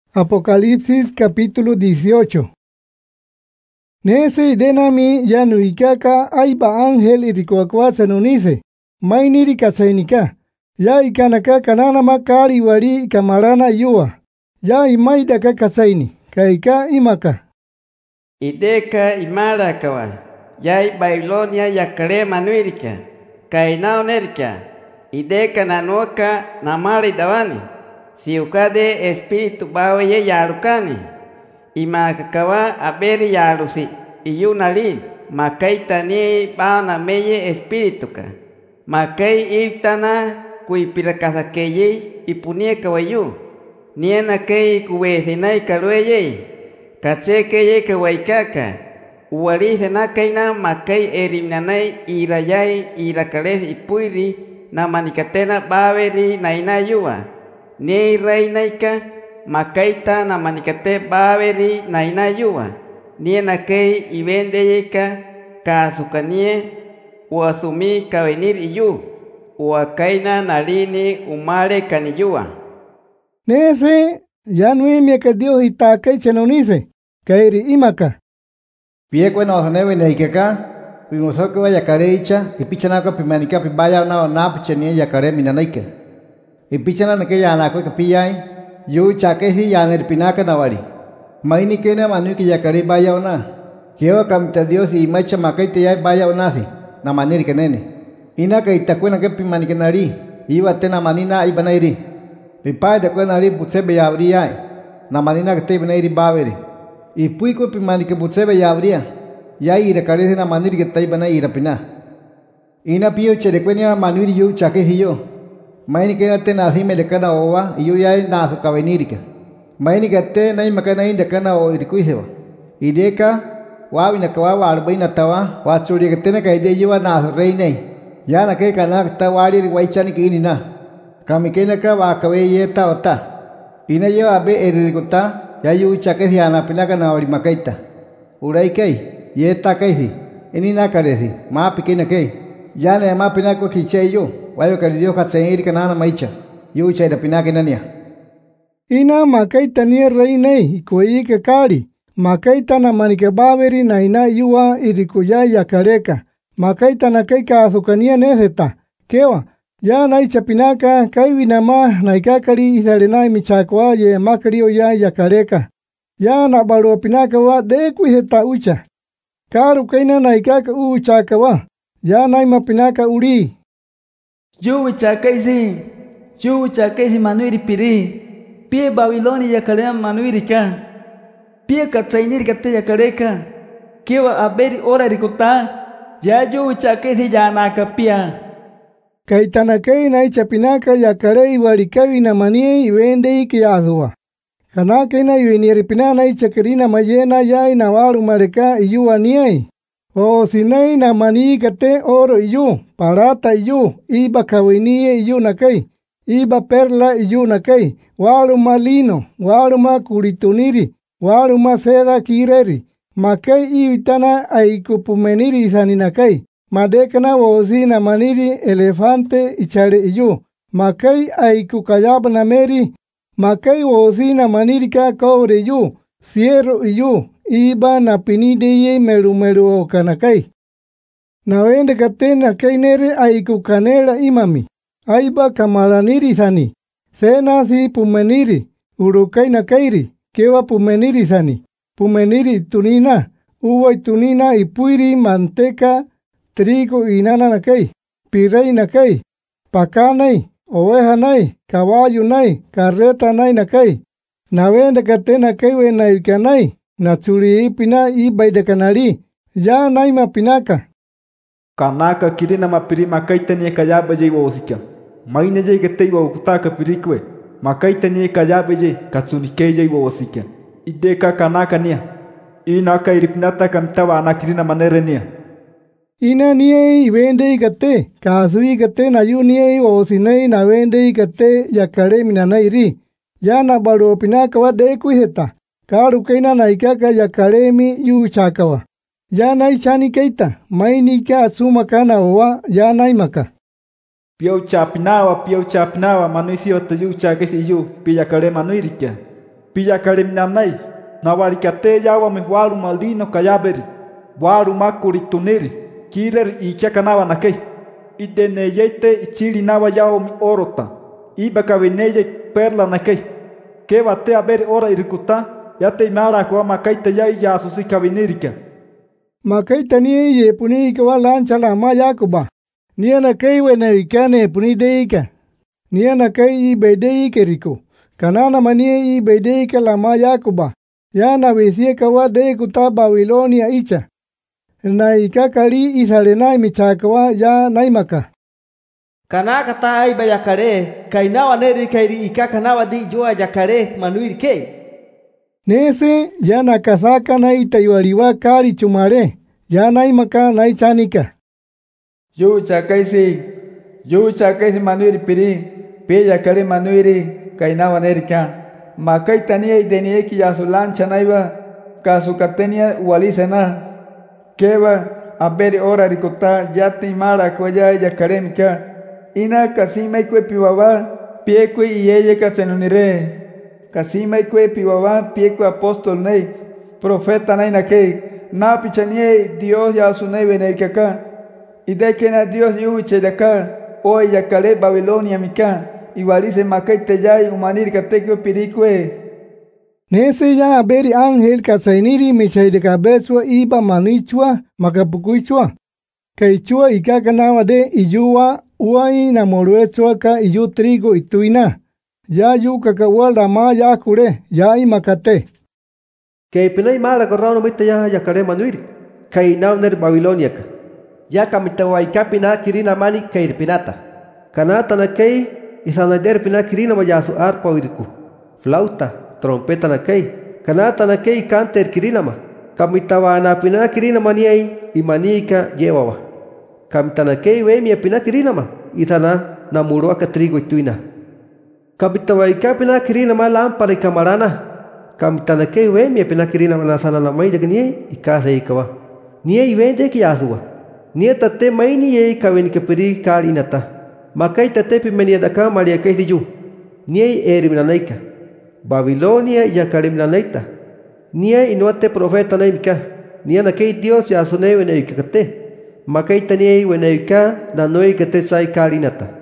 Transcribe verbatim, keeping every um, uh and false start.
Apocalipsis capítulo dieciocho. Nese denami ya nuikaka aiba ángel irikuakwa sanunise. Mainiri kasainika. Ya ikanaka kanana makari wari kamarana yua. Ya imaidaka kasaini. Kaika imaka. Ideka imarakawa. Ya Babilonia yakare manuirika. Kainao nerika. Ideka nanuaka namari dawani. Siukade espíritu bawe yarukani. Imakakawa aberi yarusi. Iyunali. Makai ni bauna meye espírituka. Makai ibtana kuipilakasakeye ipunie kawayu. Niena kei kuwesinai karueye. Katsekeye kawaikaka. Uwari na kaina makai erimnanai irayai irakales ipuiri na manikatena baweri nainayua. Ni reinaika makaita na manikate baweri nainayua. Ni nakei ibendeyeka kasukanie uasumi kavenir iyu. Uakaina nalini umare kaniyua. Nese yanui miaka Dios itakai chanonise. Kairi imaka. Piekwe na osanewe na ikeka. Pimosoke wa yakare icha. Ipichanaka pimanika pibaya na napichanie yakare minanaike. Ipichana nake yanakwe kapiyai. Yu chakesi yaner pinaka nawari. Maini kena manu ki yakare baya ona. Kewa kamita Dios imacha makaite yai baya onasi. Na maniri kenene. Ina ka itakwe nake pimanike nari. Iwa tena manina ibanairi. Pipai de kwe nari butsebe yabri yai. Na manina kate ibanairi baveri. Ipuiko pimanike butsebe yabria. Yai irakarese na maniri kate ibanai irapina. Ina piyo cherekwenya manuri yu chakesi yo. Maini kena te nasi melekana owa iyo yai nasu kavenirika. Maini kate nai makana inda kana o irikuisewa. Ideka wawi nakawa arbaina tawa watsuri katena kaide yuwa nasu reinei. Ya nake kana kata wari waichani kini na. Kami kena ka wakawe ye tawata. Ina yo abe eririkuta ya yu chakesi anapinaka na ori makaita. Urai kei ye takaisi. Ini nakaresi ma pikena kei. Ya na ma pinako kiche yo. Wayo karidio katsairi kanana maicha. Yu chaida pinake nania. Ina makaita ni reinei ikuei kekari. Makaita na manike baveri na ina yuwa irikuya yakareka. Makaita na keika azukania neseta. Kewa. Ya naicha pinaka kaiwi nama naikakari isarenai michakwa ye makario ya yakareka. Ya na barua pinaka wa dekuiseta ucha. Karu kaina naikaka u chakawa. Ya naima pinaka uri. Yu chakaisi. Yu chakaisi manuiri piri. Pie Babilonia yakarea manuirika. Pie katsainiri kate yakareka. Kewa aberi ora rikota. Ya yu chakaisi yanaka pia. Kaitanakei na ichapinaka yakarei warikawi na manie iwende iki yazua. Kanake na iweniripina na ichakarina mayena yai na waru mareka iyua niei. O sinei na mani kate oro iyu, parata iyu, iba kawinie iyu nakei, iba perla iyu nakei, waru malino, waru ma kurituniri, waru ma seda kireri, makei ibitana aikupumeniri isani nakei. Madekana wozi na maniri elefante ichare iyu. Makai aiku kayab na meri. Makai wozi na maniri ka kobre iyu. Sierro iyu. Iba na pinideye meru meru okanakai. Na wende kate na kainere aiku kanera imami. Aiba kamaraniri sani. Sena si pumeniri. Urukai na kairi. Kewa pumeniri sani. Pumeniri tunina. Uwai tunina ipuiri manteca. Trigo inana nakei, pirei nakei, pakanai, oveja nai, caballo nai, carreta nai nakei. Na wende kate nakei we naikanai, na tsuri ipina ibai de kanari, ya naima pinaka. Kanaka kirina mapiri makaita ni kayaba jei wosika. Maine jei kate wa ukutaka pirikwe. Makaita ni kayaba jei katsunikei jei wosika. Ideka kanaka nia. Inaka iripinata kamtawa anakirina manere nia. Ina niei ibende ikate, kasui ikate na yu niei osinei na wende ikate yakare minanairi. Ya na baro pinaka wa deku heta. Karu kaina na ikaka yakare mi yu chakawa. Ya na ichani keita, maini ka asuma kana owa, ya na imaka. Piau chapinawa, piau chapinawa, manuisi wata yu chakesi yu, pi yakare manuirika. pilla kareminanai, nawarikate yawa me waru maldino kayaberi, waru makuri tuniri, kirer y chakanaba nakei. Ide neyete ichiri nawa yawa mi orota, iba kabeneye perla nakei. Que bate a ver ora irikuta, ya te imara kwa makaita ya ya susi kabinirika. Makaita ni ye puni kwa lancha la ma yakuba. Niana kai we na ikane puni deika. Niana kai i bedeike riko. Kanana manie i bedeike la ma yakuba. Yana vesie kawa de kuta Babilonia icha. Na ikakari isarenai michakawa ya naimaka. Kanaka ta ai bayakare, kainawa neri kairi ikakanawa di jua yakare manuir ke. Nese yana kasaka na itaiwariwa kari chumare. Ya naimaka na ichanika. Yu chakaisi, yu chakaisi manuir piri, pe yakare manuiri, kainawa neri ka. Makai tania idenie ki yasulan chanaiva, kasukatenia ualisena. Keva, aberi ora rikota, yati mara koya yakaremika. Ina kasima ikwe piwawa, piekwe iyeye kasenunire. Kasima ikwe piwawa, piekwe apóstol nei, profeta nei nakei. Na pichanie Dios ya sunei venerikaka. Idekena Dios yuche daka, oy yakale Babilonia mika. Igualice makai teyai umanir katekwe pirikwe. Nese ya aberi ángel kasainiri mishaide kabeswa iba manuichua makapukuichua. Kaichua ikakanawa de iyua uai namoruechua ka iyu trigo ituina. Ya yu kakawal rama ya kure ya imakate. Kay pinay mala korrano mita ya yakare manuiri. Kay nauner Babilonia ka. Ya kamitawa ikapina kirina mani kay pinata. Kanata na kay isanader pina kirina mayasu arpa wiriku. Flauta, trompeta na kay. Kanata na kay kanter kirina ma. Kamitawa na pina kirina maniay imanika yewawa. Kamitana kay we mi pina kirina ma. Itana na murua ka trigo ituina. Kamitawa ikapina kirina ma lampara ikamarana. Kamitana kay we mi pina kirina ma nasana na may dagni ikasa ikawa. Niye iwende ki yasuwa. Niye tate may niye ikawin kapiri karinata. Makay tate pimenia daka maria kay siyu. Niye eriminanaika. Babilonia yakariminanaita. Niye inuate profeta naimika. Niye na kay Dios ya sunay wenayikate. Makay taniye wenayika na noy kate say karinata.